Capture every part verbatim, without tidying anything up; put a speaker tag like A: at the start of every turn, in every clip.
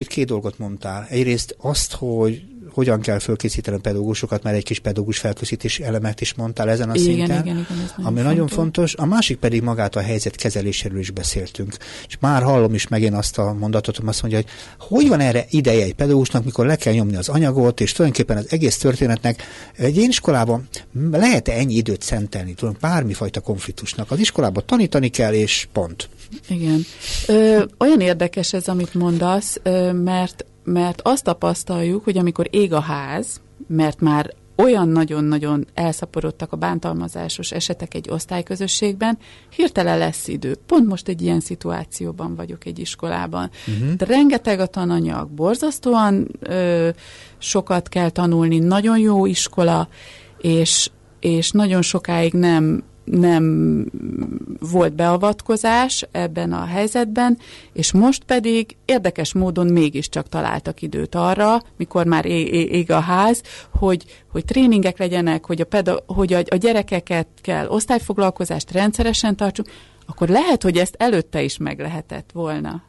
A: két dolgot mondtál. Egyrészt azt, hogy hogyan kell fölkészíteni a pedagógusokat, mert egy kis pedagógus felkészítés elemet is mondtál ezen a
B: igen,
A: szinten,
B: igen, igen, ez
A: ami nagyon fontos. fontos. A másik pedig magát a helyzet kezeléséről is beszéltünk. És már hallom is megint azt a mondatot, hogy azt mondja, hogy hogy van erre ideje egy pedagógusnak, mikor le kell nyomni az anyagot, és tulajdonképpen az egész történetnek egy én iskolában lehet-e ennyi időt szentelni, tudom, bármifajta konfliktusnak. Az iskolában tanítani kell, és pont.
B: Igen. Ö, olyan érdekes ez, amit mondasz, ö, mert mert azt tapasztaljuk, hogy amikor ég a ház, mert már olyan nagyon-nagyon elszaporodtak a bántalmazásos esetek egy osztályközösségben, hirtelen lesz idő. Pont most egy ilyen szituációban vagyok egy iskolában. Uh-huh. De rengeteg a tananyag, borzasztóan ö, sokat kell tanulni, nagyon jó iskola, és, és nagyon sokáig nem nem volt beavatkozás ebben a helyzetben, és most pedig érdekes módon mégiscsak találtak időt arra, mikor már ég, ég a ház, hogy, hogy tréningek legyenek, hogy, a, peda- hogy a, a gyerekeket kell osztályfoglalkozást rendszeresen tartsuk, akkor lehet, hogy ezt előtte is meg lehetett volna.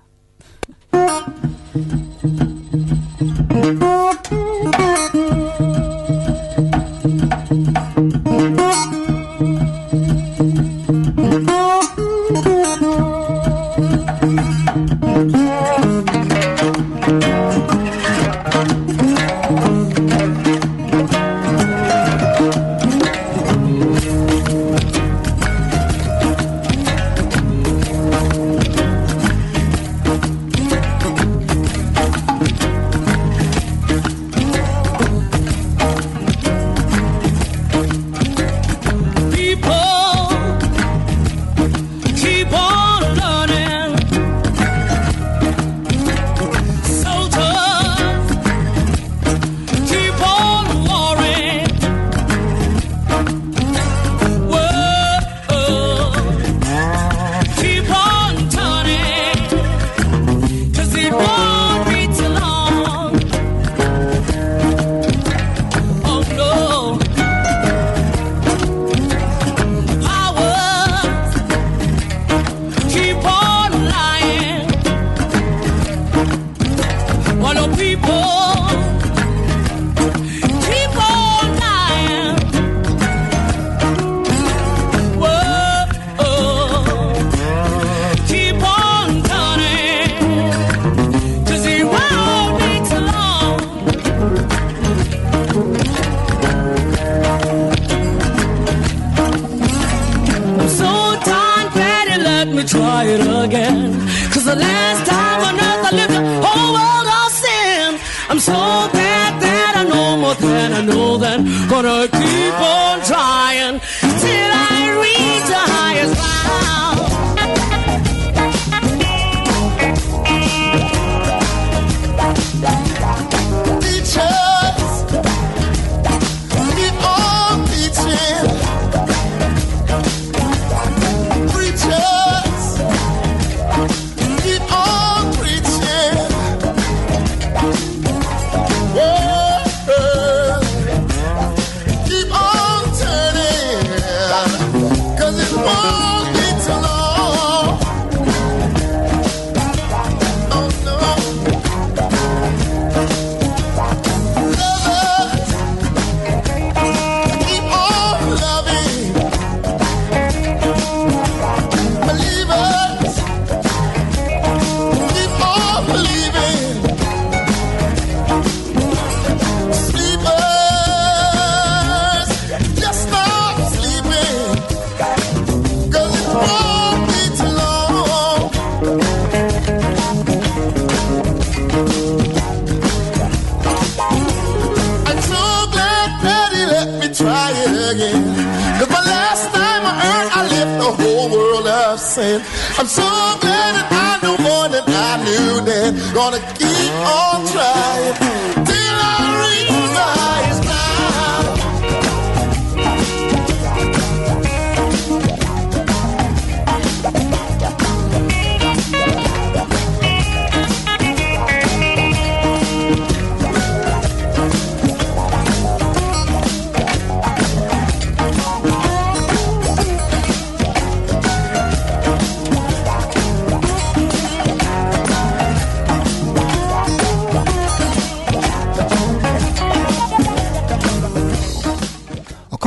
C: I'm so glad that I know more than I knew then. Gonna keep on trying till I reach the highest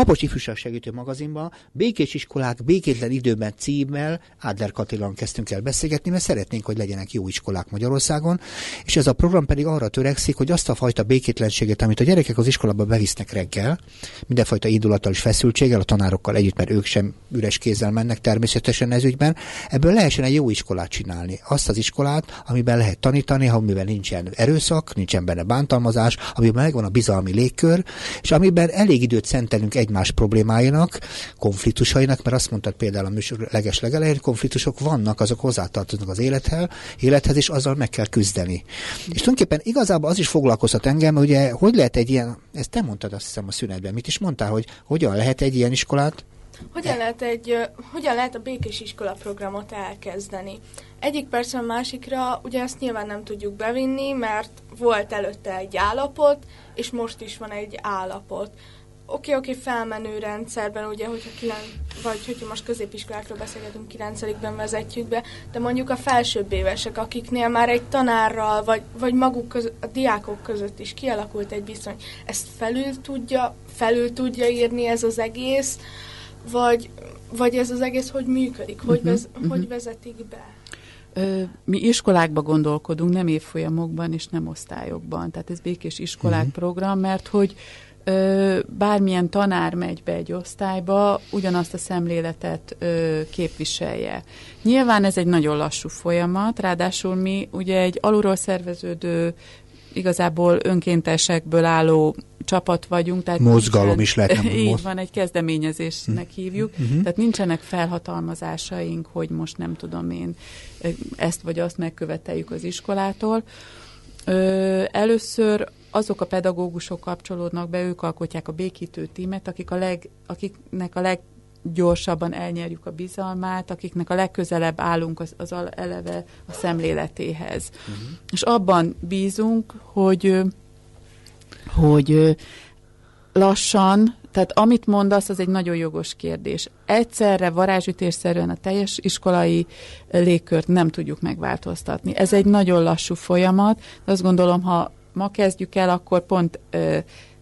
A: Kapocs Ifjúságsegítő magazinban Békés iskolák békétlen időben címmel Adler Katilan kezdtünk el beszélgetni, mert szeretnénk, hogy legyenek jó iskolák Magyarországon, és ez a program pedig arra törekszik, hogy azt a fajta békétlenséget, amit a gyerekek az iskolába bevisznek reggel, mindenfajta indulattal és feszültséggel, a tanárokkal együtt, mert ők sem üres kézzel mennek természetesen ez ügyben, ebből lehessen egy jó iskolát csinálni. Azt az iskolát, amiben lehet tanítani, amiben nincsen erőszak, nincsen benne bántalmazás, amiben megvan a bizalmi légkör, és amiben elég időt szentelünk egymás problémáinak, konfliktusainak, mert azt mondtad például a műsor leges legelején, konfliktusok vannak, azok hozzátartoznak az élethez, élethez, és azzal meg kell küzdeni. És tulajdonképpen igazából az is foglalkoztat engem, ugye, hogy lehet egy ilyen, ezt te mondtad azt hiszem a szünetben, mit is mondtál, hogy hogyan lehet egy ilyen iskolát?
D: Hogyan lehet, egy, hogyan lehet a Békés iskola programot elkezdeni? Egyik percről a másikra ugye ezt nyilván nem tudjuk bevinni, mert volt előtte egy állapot, és most is van egy állapot. Oké, oké, felmenő rendszerben, ugye, hogyha kilen, vagy hogyha most középiskolákról beszélgetünk, kilencedikben vezetjük be, de mondjuk a felsőbb évesek, akiknél már egy tanárral, vagy, vagy maguk között, a diákok között is kialakult egy viszony, ezt felül tudja, felül tudja írni ez az egész, vagy, vagy ez az egész hogy működik, hogy, uh-huh, vez, uh-huh. hogy vezetik be?
B: Ö, mi iskolákba gondolkodunk, nem évfolyamokban és nem osztályokban. Tehát ez Békés iskolák uh-huh. program, mert hogy ö, bármilyen tanár megy be egy osztályba, ugyanazt a szemléletet ö, képviselje. Nyilván ez egy nagyon lassú folyamat, ráadásul mi ugye egy alulról szerveződő, igazából önkéntesekből álló csapat vagyunk. Tehát
A: mozgalom
B: nincsen,
A: is lehet. Nem
B: így
A: moz...
B: van, egy kezdeményezésnek hívjuk. Uh-huh. Tehát nincsenek felhatalmazásaink, hogy most nem tudom én ezt vagy azt megköveteljük az iskolától. Ö, először azok a pedagógusok kapcsolódnak be, ők alkotják a békítő tímet, akik a leg, akiknek a leggyorsabban elnyerjük a bizalmát, akiknek a legközelebb állunk az, az eleve a szemléletéhez. Uh-huh. És abban bízunk, hogy hogy lassan, tehát amit mondasz, az egy nagyon jogos kérdés. Egyszerre, varázsütésszerűen a teljes iskolai légkört nem tudjuk megváltoztatni. Ez egy nagyon lassú folyamat, de azt gondolom, ha ma kezdjük el, akkor pont ö,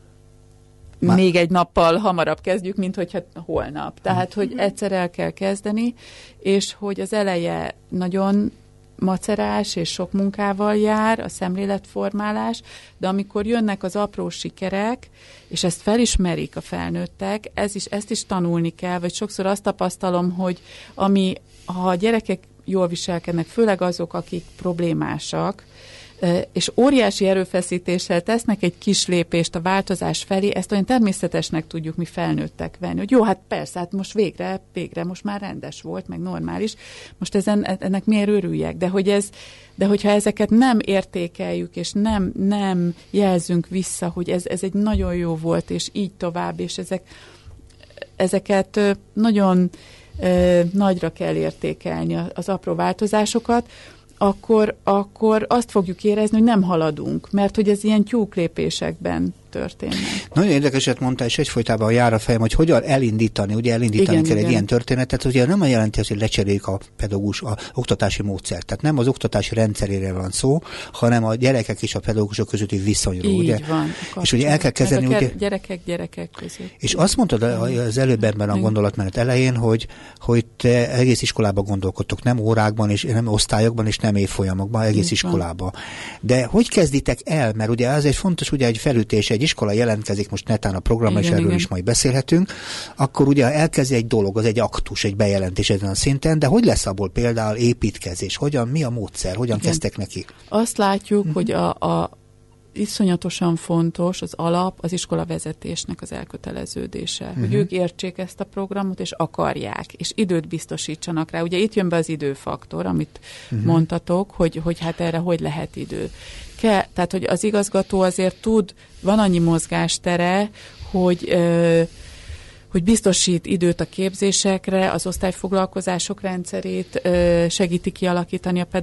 B: még egy nappal hamarabb kezdjük, mint hogyha holnap. Tehát, hogy egyszer el kell kezdeni, és hogy az eleje nagyon macerás és sok munkával jár, a szemléletformálás, de amikor jönnek az apró sikerek, és ezt felismerik a felnőttek, ez is, ezt is tanulni kell, vagy sokszor azt tapasztalom, hogy ami, ha a gyerekek jól viselkednek, főleg azok, akik problémásak, és óriási erőfeszítéssel tesznek egy kis lépést a változás felé, ezt olyan természetesnek tudjuk mi felnőttek venni, hogy jó, hát persze, hát most végre, végre most már rendes volt, meg normális, most ezen, ennek miért örüljek, de hogy ez, de hogyha ezeket nem értékeljük, és nem, nem jelzünk vissza, hogy ez, ez egy nagyon jó volt, és így tovább, és ezek, ezeket nagyon eh, nagyra kell értékelni, az apró változásokat, Akkor, akkor azt fogjuk érezni, hogy nem haladunk, mert hogy ez ilyen tyúklépésekben történnek.
A: Nagyon érdekeset mondta, és egyfolytában jár a fejem, hogy hogyan elindítani, ugye elindítani igen, kell igen. egy ilyen történetet, ugye nem jelenti azt, hogy lecseréljük a pedagógus a oktatási módszert. Tehát nem az oktatási rendszerére van szó, hanem a gyerekek és a pedagógusok közötti viszonyról.
B: Így
A: ugye?
B: Van.
A: És ugye el kell kezdeni...
B: Ugye,
A: ugye,
B: gyerekek gyerekek között.
A: És azt mondtad az előbb ebben a gondolatmenet elején, hogy, hogy te egész iskolában gondolkodtok, nem órákban, és nem osztályokban, és nem évfolyamokban, egész így iskolában. Van. De hogy kezditek el? Mert ugye ez egy fontos, ugye egy felütés, egy iskola jelentkezik, most netán a program, és erről igen. is majd beszélhetünk, akkor ugye elkezdi egy dolog, az egy aktus, egy bejelentés ezen a szinten, de hogy lesz abból például építkezés? Hogyan, mi a módszer? Hogyan igen. kezdtek neki?
B: Azt látjuk, uh-huh. hogy a, a iszonyatosan fontos az alap az iskola vezetésnek az elköteleződése. Uh-huh. Hogy ők értsék ezt a programot, és akarják, és időt biztosítsanak rá. Ugye itt jön be az időfaktor, amit uh-huh. mondtatok, hogy, hogy hát erre hogy lehet idő. Ke, tehát, hogy az igazgató azért tud, van annyi mozgástere, hogy, ö, hogy biztosít időt a képzésekre, az osztályfoglalkozások rendszerét ö, segíti kialakítani a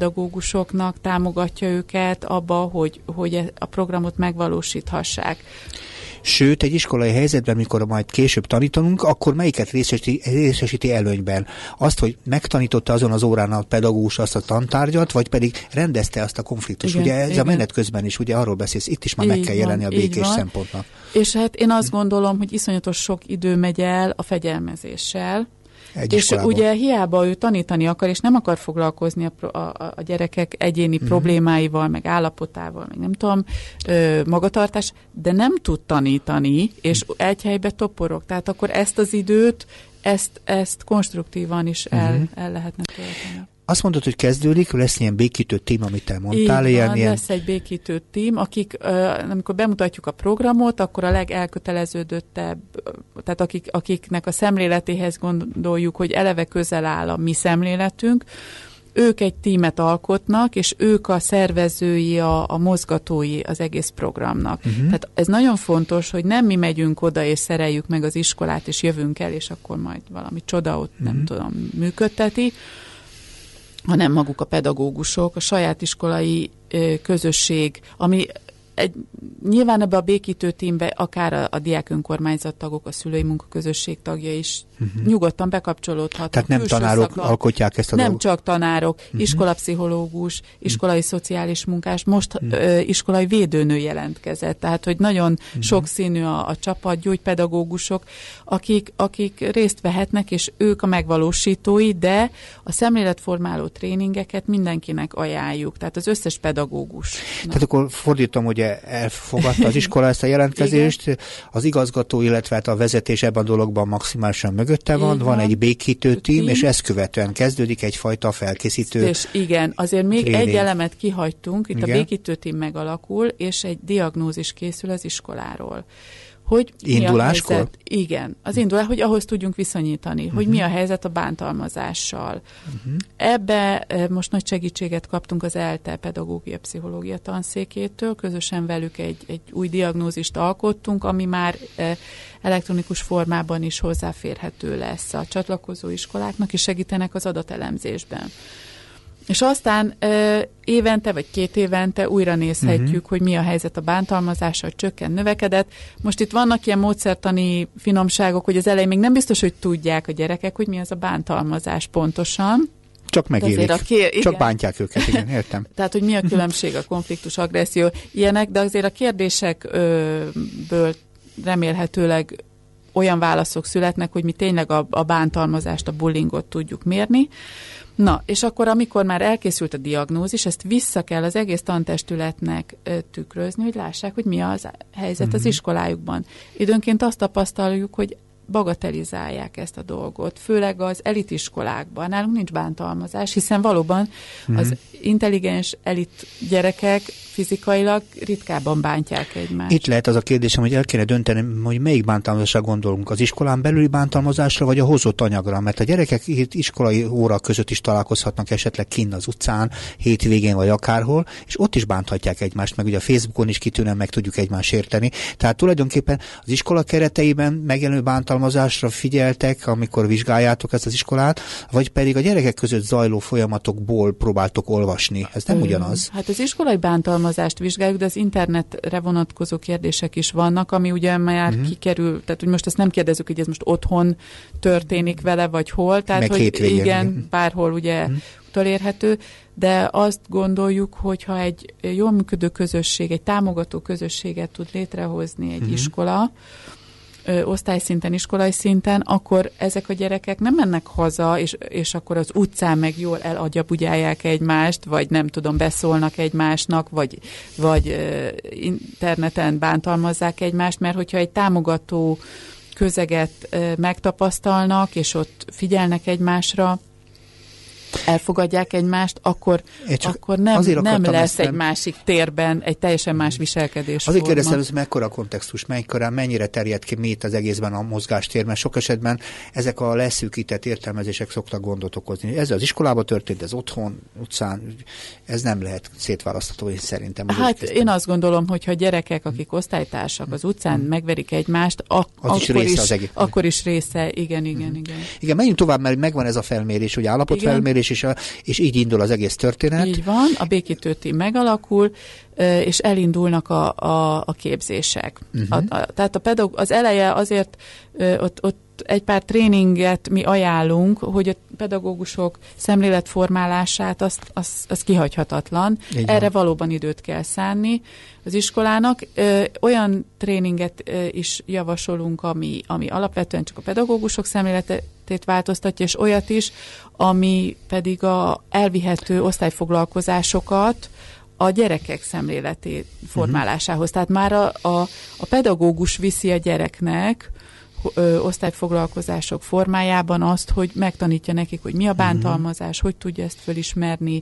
B: pedagógusoknak, támogatja őket abba, hogy, hogy a programot megvalósíthassák.
A: Sőt, egy iskolai helyzetben, mikor majd később tanítanunk, akkor melyiket részesíti, részesíti előnyben? Azt, hogy megtanította azon az órán a pedagógus azt a tantárgyat, vagy pedig rendezte azt a konfliktust. Igen, ugye ez igen. a menet közben is, ugye arról beszélsz, itt is már így meg kell jelenni van, a békés szempontnak.
B: És hát én azt gondolom, hogy iszonyatos sok idő megy el a fegyelmezéssel, egy és iskolában. Ugye hiába ő tanítani akar, és nem akar foglalkozni a, a, a gyerekek egyéni uh-huh. problémáival, meg állapotával, meg nem tudom, ö, magatartás, de nem tud tanítani, és uh-huh. egy helybe toporog. Tehát akkor ezt az időt, ezt, ezt konstruktívan is el, uh-huh. el lehetne tölteni.
A: Azt mondod, hogy kezdődik, lesz ilyen békítő tím, amit te mondtál.
B: Így
A: ilyen,
B: van,
A: ilyen...
B: lesz egy békítő tím, akik, amikor bemutatjuk a programot, akkor a legelköteleződöttebb, tehát akik, akiknek a szemléletéhez gondoljuk, hogy eleve közel áll a mi szemléletünk, ők egy tímet alkotnak, és ők a szervezői, a, a mozgatói az egész programnak. Uh-huh. Tehát ez nagyon fontos, hogy nem mi megyünk oda, és szereljük meg az iskolát, és jövünk el, és akkor majd valami csoda ott, uh-huh. nem tudom, működteti, hanem maguk a pedagógusok, a saját iskolai ö, közösség, ami egy, nyilván ebbe a békítő tímbe akár a, a diák önkormányzat tagok, a szülői munkaközösség tagja is uh-huh. nyugodtan bekapcsolódhatnak.
A: Tehát nem tanárok szakla, alkotják ezt a
B: Nem
A: dolgot.
B: csak tanárok, uh-huh. iskolapszichológus, iskolai uh-huh. szociális munkás, most uh-huh. ö, iskolai védőnő jelentkezett, tehát hogy nagyon uh-huh. sokszínű a, a csapat, gyógypedagógusok, akik, akik részt vehetnek, és ők a megvalósítói, de a szemléletformáló tréningeket mindenkinek ajánljuk, tehát az összes pedagógus.
A: Tehát akkor fordítom, hogy elfogadta az iskola ezt a jelentkezést, az igazgató, illetve a vezetés ebben a dologban maximálisan mögötte van, igen. van egy békítő tím, és ezt követően kezdődik egyfajta felkészítő
B: és igen, azért még
A: tréning.
B: Egy elemet kihagytunk, itt igen. a békítő tím megalakul, és egy diagnózis készül az iskoláról. Hogy
A: induláskor?
B: Mi a helyzet? Igen, az indulás, hogy ahhoz tudjunk viszonyítani, uh-huh. hogy mi a helyzet a bántalmazással. Uh-huh. Ebbe most nagy segítséget kaptunk az E L T E pedagógia pszichológia tanszékétől, közösen velük egy, egy új diagnózist alkottunk, ami már elektronikus formában is hozzáférhető lesz a csatlakozó iskoláknak, és segítenek az adatelemzésben. És aztán ö, évente vagy két évente újra nézhetjük, uh-huh. hogy mi a helyzet a bántalmazással, csökken, növekedett. Most itt vannak ilyen módszertani finomságok, hogy az elején még nem biztos, hogy tudják a gyerekek, hogy mi az a bántalmazás pontosan.
A: Csak megélik. Kér... Csak bántják őket, igen, értem.
B: Tehát, hogy mi a különbség a konfliktus, agresszió, ilyenek, de azért a kérdésekből remélhetőleg olyan válaszok születnek, hogy mi tényleg a, a bántalmazást, a bullyingot tudjuk mérni. Na, és akkor, amikor már elkészült a diagnózis, ezt vissza kell az egész tantestületnek ö, tükrözni, hogy lássák, hogy mi az helyzet uh-huh. az iskolájukban. Időnként azt tapasztaljuk, hogy bagatelizálják ezt a dolgot, főleg az elitiskolákban. Nálunk nincs bántalmazás, hiszen valóban uh-huh. az intelligens elit gyerekek fizikailag ritkábban bántják egymást.
A: Itt lehet az a kérdésem, hogy el kéne dönteni, hogy melyik bántalmazásra gondolunk, az iskolán belüli bántalmazásra, vagy a hozott anyagra, mert a gyerekek itt iskolai óra között is találkozhatnak esetleg kinn az utcán, hétvégén vagy akárhol, és ott is bánthatják egymást, meg ugye a Facebookon is kitűnően meg tudjuk egymást érteni. Tehát tulajdonképpen az iskola kereteiben megjelenő bántalmazásra figyeltek, amikor vizsgáljátok ezt az iskolát, vagy pedig a gyerekek között zajló folyamatokból próbáltok olvasni. Ez nem ugyanaz.
B: Hát az iskolai bántalmazást vizsgáljuk, de az internetre vonatkozó kérdések is vannak, ami ugye már uh-huh. kikerül, tehát hogy most ezt nem kérdezzük, hogy ez most otthon történik vele, vagy hol, tehát
A: meg
B: hogy
A: hétvégén.
B: Igen, bárhol ugye uh-huh. utolérhető, de azt gondoljuk, hogyha egy jól működő közösség, egy támogató közösséget tud létrehozni egy uh-huh. iskola, ö, osztályszinten, iskolai szinten, akkor ezek a gyerekek nem mennek haza, és, és akkor az utcán meg jól elagyabudjálják egymást, vagy nem tudom, beszólnak egymásnak, vagy, vagy ö, interneten bántalmazzák egymást, mert hogyha egy támogató közeget ö, megtapasztalnak, és ott figyelnek egymásra, elfogadják egymást, akkor, akkor nem, nem lesz egy másik térben egy teljesen más viselkedés.
A: Azért kérdeztem, hogy mekkora a kontextus, mekkora, mennyire terjed ki mi itt az egészben a mozgástér, mert sok esetben ezek a leszűkített értelmezések szoktak gondot okozni. Ez az iskolában történt, ez otthon, utcán, ez nem lehet szétválasztható, én szerintem.
B: Hát én azt gondolom, hogyha gyerekek, akik osztálytársak az utcán hmm. megverik egymást, ak-
A: az
B: akkor,
A: is része
B: is,
A: az egész.
B: akkor is része, igen, igen, hmm. igen.
A: Igen, menjünk tovább, mert megvan ez a felmérés, hogy állapotfelmérés, kezelés, és, a, és így indul az egész történet.
B: Így van, a békítő tím megalakul, és elindulnak a, a, a képzések. Uh-huh. A, a, tehát a pedagóg, az eleje azért ott, ott egy pár tréninget mi ajánlunk, hogy a pedagógusok szemléletformálását azt, az, az kihagyhatatlan. Erre valóban időt kell szánni az iskolának. Ö, olyan tréninget ö, is javasolunk, ami, ami alapvetően csak a pedagógusok szemléletét változtatja, és olyat is, ami pedig a elvihető osztályfoglalkozásokat a gyerekek szemléletét formálásához. Tehát már a, a, a pedagógus viszi a gyereknek Ö, osztályfoglalkozások formájában azt, hogy megtanítja nekik, hogy mi a bántalmazás, uh-huh. hogy tudja ezt fölismerni,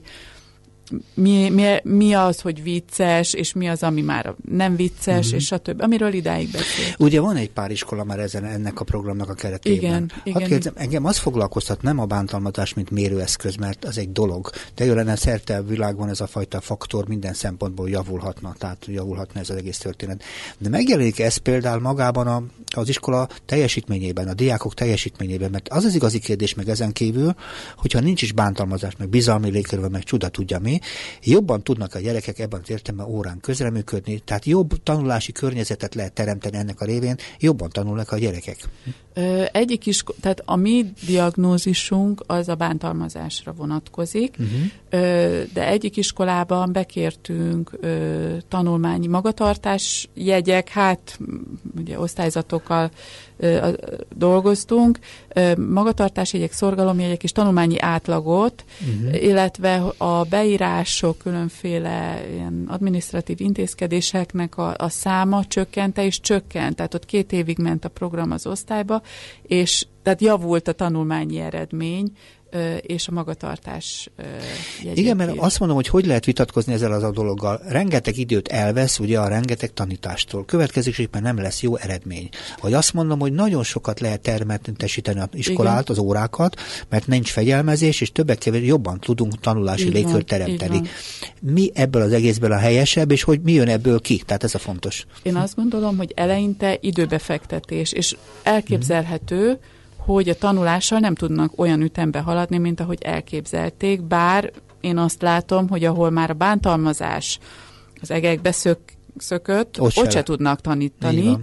B: mi, mi, mi az, hogy vicces, és mi az, ami már nem vicces, uh-huh. és stb. Amiről idáig beszél.
A: Ugye van egy pár iskola már ezen, ennek a programnak a keretében.
B: Igen,
A: Hadd
B: igen.
A: kérdezem, engem az foglalkoztat, nem a bántalmazás, mint mérőeszköz, mert az egy dolog. De jó lenne, szerte a világban ez a fajta faktor minden szempontból javulhatna, tehát javulhatna ez az egész történet. De megjelenik ez például magában a, az iskola teljesítményében, a diákok teljesítményében, mert az az igazi kérdés meg ezen kívül, hogyha nincs is bántalmazás, meg bizalmi légkörben, meg csuda tudja mi, jobban tudnak a gyerekek ebben az értelemben órán közreműködni, tehát jobb tanulási környezetet lehet teremteni ennek a révén, jobban tanulnak a gyerekek.
B: Ö, egyik is, tehát a mi diagnózisunk az a bántalmazásra vonatkozik, uh-huh. ö, de egyik iskolában bekértünk ö, tanulmányi magatartás jegyek, hát ugye osztályzatokkal ö, dolgoztunk, ö, magatartásjegyek, szorgalomjegyek és tanulmányi átlagot, uh-huh. illetve a beírások, különféle ilyen adminisztratív intézkedéseknek a, a száma csökkente és csökkent, tehát ott két évig ment a program az osztályba, és tehát javult a tanulmányi eredmény, és a magatartás jegyek.
A: Igen, mert azt mondom, hogy hogy lehet vitatkozni ezzel az a dologgal. Rengeteg időt elvesz, ugye a rengeteg tanítástól. Következésképpen nem lesz jó eredmény. Vagy azt mondom, hogy nagyon sokat lehet termetesíteni az iskolát, igen. az órákat, mert nincs fegyelmezés, és többek kevésbé jobban tudunk tanulási légkört teremteni. Mi ebből az egészből a helyesebb, és hogy mi jön ebből ki? Tehát ez a fontos.
B: Én azt gondolom, hogy eleinte időbefektetés, és elképzelhető, hmm. hogy a tanulással nem tudnak olyan ütembe haladni, mint ahogy elképzelték, bár én azt látom, hogy ahol már a bántalmazás az egekbe szök, szökött, ott, ott se tudnak tanítani,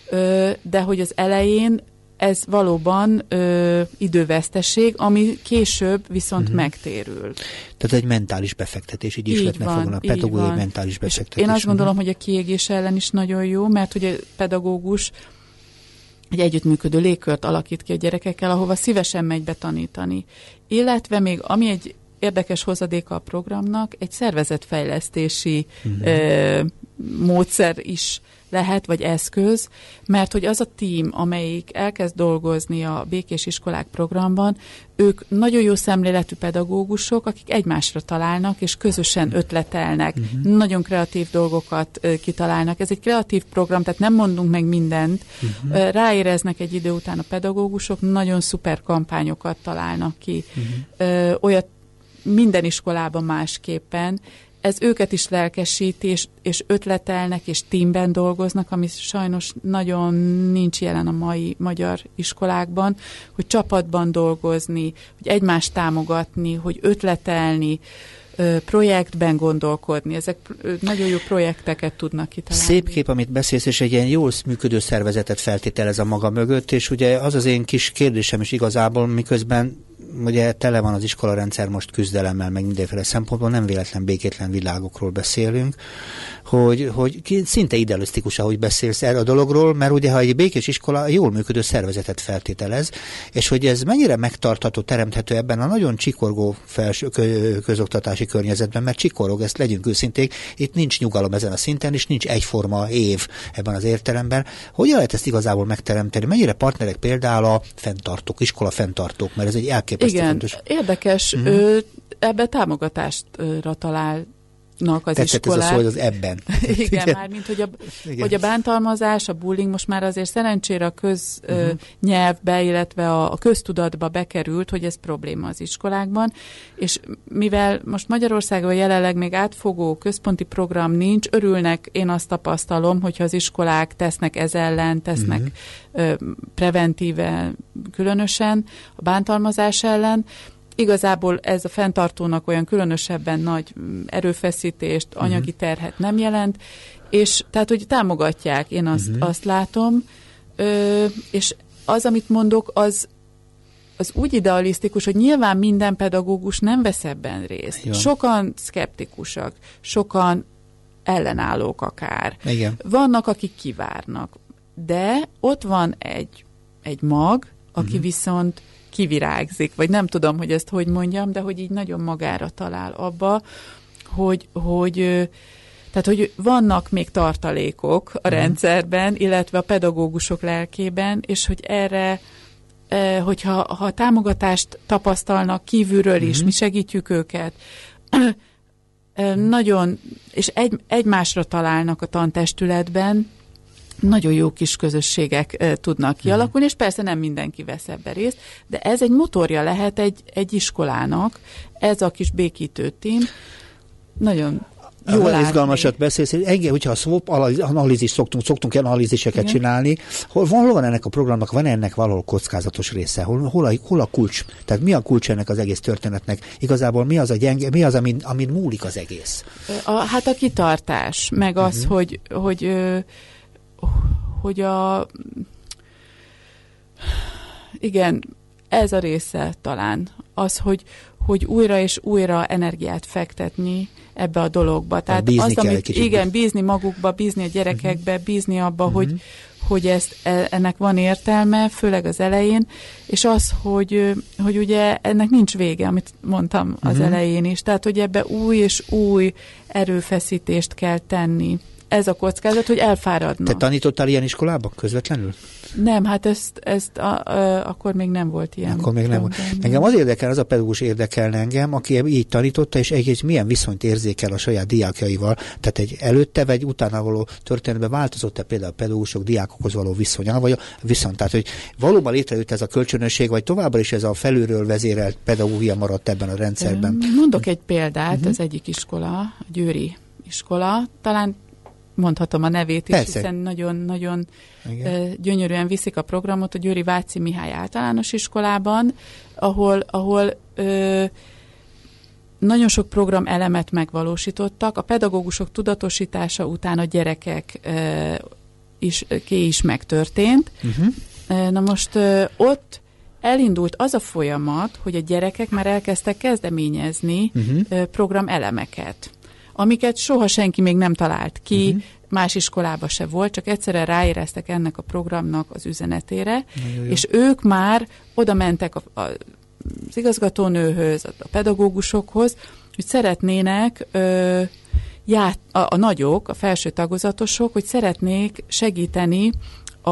B: de hogy az elején ez valóban ö, időveszteség, ami később viszont uh-huh. megtérül.
A: Tehát egy mentális befektetés, így, így is lehet megfogni, a pedagógiai mentális befektetés.
B: Én azt gondolom, hogy a kiégés ellen is nagyon jó, mert hogy a pedagógus egy együttműködő légkört alakít ki a gyerekekkel, ahova szívesen megy betanítani. Illetve még, ami egy érdekes hozadéka a programnak, egy szervezetfejlesztési uh-huh. ö, módszer is lehet, vagy eszköz, mert hogy az a tím, amelyik elkezd dolgozni a Békés Iskolák programban, ők nagyon jó szemléletű pedagógusok, akik egymásra találnak, és közösen ötletelnek, uh-huh. nagyon kreatív dolgokat uh, kitalálnak. Ez egy kreatív program, tehát nem mondunk meg mindent. Uh-huh. Uh, ráéreznek egy idő után a pedagógusok, nagyon szuper kampányokat találnak ki. Uh-huh. Uh, olyat minden iskolában másképpen. Ez őket is lelkesíti, és, és ötletelnek, és tímben dolgoznak, ami sajnos nagyon nincs jelen a mai magyar iskolákban, hogy csapatban dolgozni, hogy egymást támogatni, hogy ötletelni, projektben gondolkodni. Ezek nagyon jó projekteket tudnak kitalálni.
A: Szép kép, amit beszélsz, és egy ilyen jól működő szervezetet feltételez a maga mögött, és ugye az az én kis kérdésem is igazából, miközben ugye tele van az iskolarendszer most küzdelemmel, meg mindenféle szempontból, nem véletlen békétlen világokról beszélünk, hogy, hogy szinte idealisztikus, ahogy beszélsz erről a dologról, mert ugye ha egy békés iskola jól működő szervezetet feltételez, és hogy ez mennyire megtartható, teremthető ebben a nagyon csikorgó felső, közoktatási környezetben, mert csikorog, ezt legyünk őszinték, itt nincs nyugalom ezen a szinten, és nincs egyforma év ebben az értelemben. Hogyan lehet ezt igazából megteremteni? Mennyire partnerek például a fenntartók, iskola fenntartók, mert ez egy elképesztő
B: Igen,
A: fontos.
B: érdekes, uh-huh. ő, ebbe támogatásra talál az
A: tetszett
B: iskolák.
A: Ez a szó, hogy az ebben.
B: Igen, Igen. már mint hogy a, hogy a bántalmazás, a bullying most már azért szerencsére a köznyelvbe, uh-huh. illetve a, a köztudatba bekerült, hogy ez probléma az iskolákban, és mivel most Magyarországon jelenleg még átfogó központi program nincs, örülnek, én azt tapasztalom, hogyha az iskolák tesznek ez ellen, tesznek uh-huh. preventíve különösen a bántalmazás ellen, igazából ez a fenntartónak olyan különösebben nagy erőfeszítést, anyagi uh-huh. terhet nem jelent, és tehát, hogy támogatják, én azt, uh-huh. azt látom, ö, és az, amit mondok, az, az úgy idealisztikus, hogy nyilván minden pedagógus nem vesz ebben részt. Jó. Sokan szkeptikusak, sokan ellenállók akár.
A: Igen.
B: Vannak, akik kivárnak, de ott van egy, egy mag, aki uh-huh. viszont kivirágzik, vagy nem tudom, hogy ezt hogy mondjam, de hogy így nagyon magára talál abba, hogy, hogy, tehát, hogy vannak még tartalékok a uh-huh. rendszerben, illetve a pedagógusok lelkében, és hogy erre, hogyha ha támogatást tapasztalnak kívülről is, uh-huh. mi segítjük őket, nagyon, és egy, egymásra találnak a tantestületben, nagyon jó kis közösségek e, tudnak kialakulni, és persze nem mindenki vesz ebbe részt, de ez egy motorja lehet egy, egy iskolának, ez a kis békítő tím. Nagyon jó látni.
A: Izgalmasat beszélsz, hogy engem, hogyha a swap analízis szoktunk, szoktunk analíziseket Igen. csinálni, hol van, hol van ennek a programnak, van ennek valahol kockázatos része, hol, hol, a, hol a kulcs, tehát mi a kulcs ennek az egész történetnek, igazából mi az, a gyenge, mi az amin, amin múlik az egész?
B: A, hát a kitartás, meg az, uh-huh. hogy, hogy hogy a igen, ez a része talán az, hogy, hogy újra és újra energiát fektetni ebbe a dologba. Tehát
A: bízni
B: az, amit, igen,
A: be.
B: bízni magukba, bízni a gyerekekbe, uh-huh. bízni abba, uh-huh. hogy, hogy ezt, ennek van értelme, főleg az elején, és az, hogy, hogy ugye ennek nincs vége, amit mondtam az uh-huh. elején is. Tehát, hogy ebbe új és új erőfeszítést kell tenni. Ez a kockázat, hogy elfáradnak.
A: Te tanítottál ilyen iskolában közvetlenül?
B: Nem, hát ezt, ezt a, a, akkor még nem volt ilyen.
A: Akkor még nem volt. Engem az érdekel, az a pedagógus érdekelne engem, aki így tanította, és egész milyen viszonyt érzékel a saját diákjaival. Tehát egy előtte vagy utána való történetben változott-e például a pedagógusok diákokhoz való viszonya, vagy a viszont. Tehát, hogy valóban létrejött ez a kölcsönösség, vagy továbbra is ez a felülről vezérelt pedagógia maradt ebben a rendszerben.
B: Mondok egy példát,
A: uh-huh.
B: az egyik iskola, a győri iskola, talán mondhatom a nevét is,
A: Persze.
B: hiszen nagyon-nagyon gyönyörűen viszik a programot a Győri Váci Mihály általános iskolában, ahol, ahol ö, nagyon sok program elemet megvalósítottak. A pedagógusok tudatosítása után a gyerekek ö, is, ké is megtörtént. Uh-huh. Na most ö, ott elindult az a folyamat, hogy a gyerekek már elkezdtek kezdeményezni uh-huh. ö, program elemeket, amiket soha senki még nem talált ki, uh-huh. más iskolába se volt, csak egyszerűen ráéreztek ennek a programnak az üzenetére, jó, jó. és ők már oda mentek a, a, az igazgatónőhöz, a pedagógusokhoz, hogy szeretnének, ö, ját, a, a nagyok, a felső tagozatosok, hogy szeretnék segíteni a,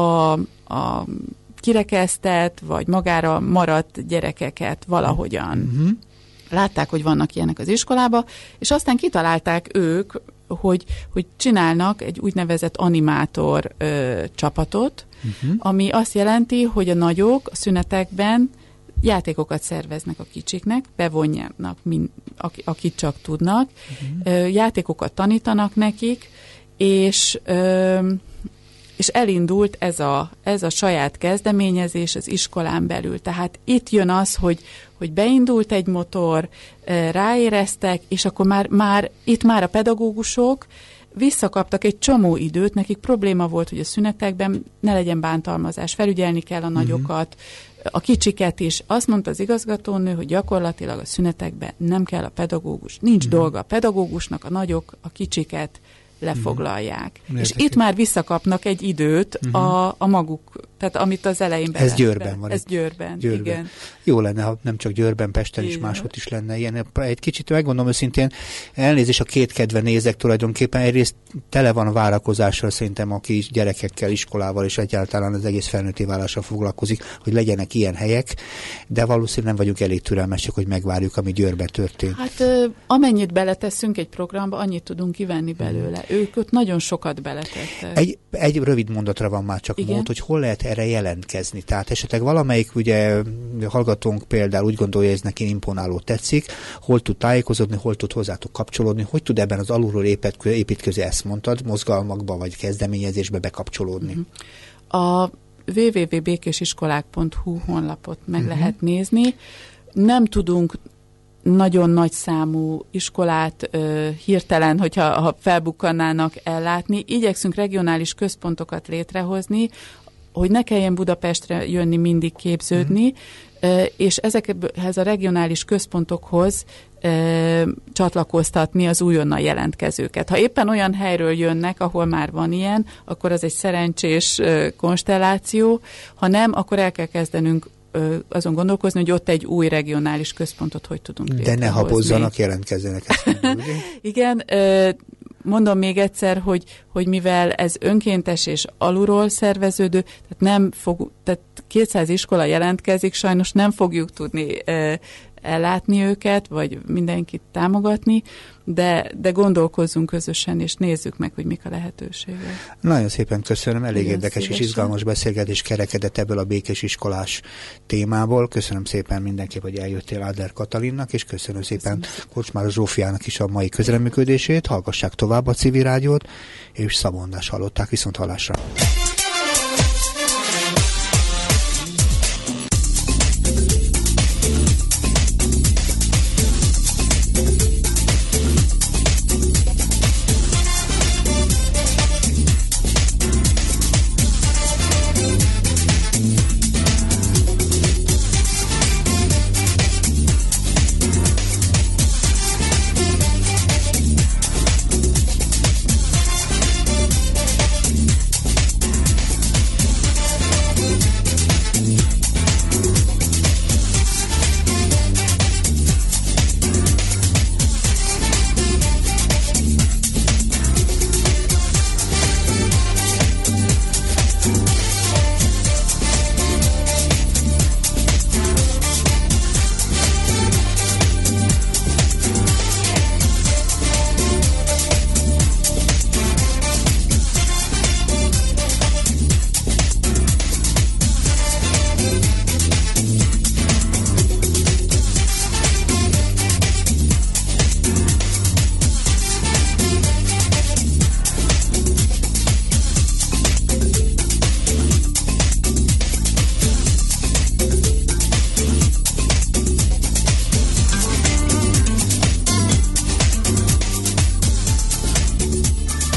B: a kirekesztett, vagy magára maradt gyerekeket valahogyan. Uh-huh. Látták, hogy vannak ilyenek az iskolába, és aztán kitalálták ők, hogy, hogy csinálnak egy úgynevezett animátor ö, csapatot, uh-huh. ami azt jelenti, hogy a nagyok a szünetekben játékokat szerveznek a kicsiknek, bevonjanak, min, akit csak tudnak, uh-huh. ö, játékokat tanítanak nekik, és... Ö, és elindult ez a, ez a saját kezdeményezés az iskolán belül. Tehát itt jön az, hogy, hogy beindult egy motor, ráéreztek, és akkor már, már itt már a pedagógusok visszakaptak egy csomó időt, nekik probléma volt, hogy a szünetekben ne legyen bántalmazás, felügyelni kell a nagyokat, a kicsiket is. Azt mondta az igazgatónő, hogy gyakorlatilag a szünetekben nem kell a pedagógus, nincs uh-huh. dolga a pedagógusnak, a nagyok a kicsiket lefoglalják. Mm. És itt már visszakapnak egy időt uh-huh. a, a maguk, tehát amit az elején
A: Ez Győrben van.
B: Ez Győrben,
A: Győrben,
B: igen.
A: Jó lenne, ha nem csak Győrben, Pesten is, máshol is lenne ilyen. Egy kicsit megmondom őszintén, elnézés a kétkedve nézek tulajdonképpen, egyrészt tele van a várakozással szerintem, aki gyerekekkel, iskolával és egyáltalán az egész felnőtté válással foglalkozik, hogy legyenek ilyen helyek, de valószínűleg nem vagyunk elég türelmesek, hogy megvárjuk, ami Győrben történt.
B: Hát amennyit beleteszünk egy programba, annyit tudunk kivenni belőle. Hmm. Ők ott nagyon sokat beletettek.
A: Egy, egy rövid mondatra van már csak mód, hogy hol lehet erre jelentkezni. Tehát esetleg valamelyik ugye hallgatónk például úgy gondolja, hogy ez neki imponáló tetszik, hol tud tájékozódni, hol tud hozzátok kapcsolódni, hogy tud ebben az alulról építkező, ezt mondtad, mozgalmakba vagy kezdeményezésbe bekapcsolódni.
B: A double-u double-u double-u pont békésiskolák pont hu honlapot meg uh-huh. lehet nézni. nem tudunk nagyon nagy számú iskolát ö, hirtelen, hogyha ha felbukkannának ellátni. Igyekszünk regionális központokat létrehozni, hogy ne kelljen Budapestre jönni mindig képződni, mm. ö, és ezekhez a regionális központokhoz ö, csatlakoztatni az újonnan jelentkezőket. Ha éppen olyan helyről jönnek, ahol már van ilyen, akkor az egy szerencsés ö, konstelláció, ha nem, akkor el kell kezdenünk azon gondolkozni, hogy ott egy új regionális központot hogy tudunk létrehozni.
A: De ne habozzanak, jelentkezzenek ezt mondani.
B: Igen, mondom még egyszer, hogy, hogy mivel ez önkéntes és alulról szerveződő, tehát nem fog, tehát kétszáz iskola jelentkezik, sajnos nem fogjuk tudni ellátni őket, vagy mindenkit támogatni, de, de gondolkozzunk közösen, és nézzük meg, hogy mik a lehetőségek.
A: Nagyon szépen köszönöm, elég
B: Igen,
A: érdekes
B: szívesen.
A: és izgalmas beszélgetés kerekedett ebből a békés iskolás témából. Köszönöm szépen mindenképp, hogy eljöttél Adler Katalinnak, és köszönöm, köszönöm szépen Kocsmár Zsófiának is a mai közreműködését. Hallgassák tovább a Civil Rádiót, és Szabó Andrást hallották, viszont hallásra.